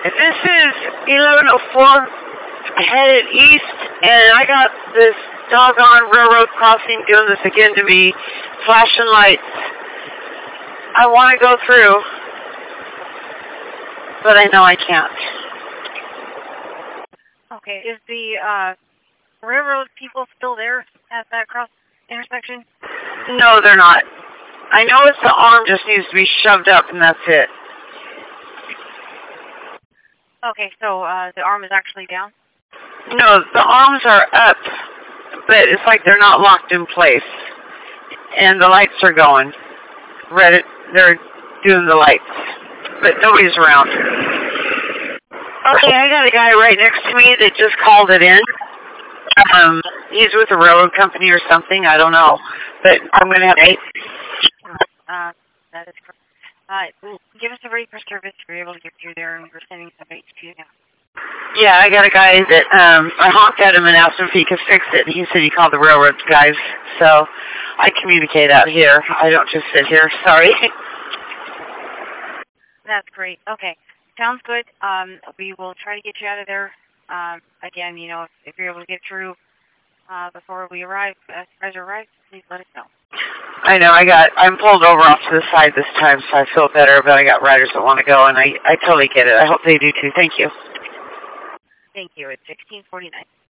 This is 1104 headed east, and I got this doggone railroad crossing doing this again to me, flashing lights. I want to go through, but I know I can't. Okay, is the railroad people still there at that cross intersection? No, they're not. I know it's the arm just needs to be shoved up, and that's it. Okay, so the arm is actually down? No, the arms are up, but it's like they're not locked in place. And the lights are going. They're doing the lights, but nobody's around. Okay, I got a guy right next to me that just called it in. He's with a railroad company or something, I don't know. But I'm going to have 8. That is correct. Give us a ready for service if you're able to get through there, and we're sending somebody to you now. Yeah, I got a guy that, I honked at him and asked him if he could fix it, and he said he called the railroad guys. So I communicate out here. I don't just sit here. Sorry. That's great. Okay. Sounds good. We will try to get you out of there. Again, you know, if you're able to get through before we arrive, please let us know. I know. I'm pulled over off to the side this time, so I feel better, but I got riders that want to go, and I totally get it. I hope they do too. Thank you. Thank you. It's 1649.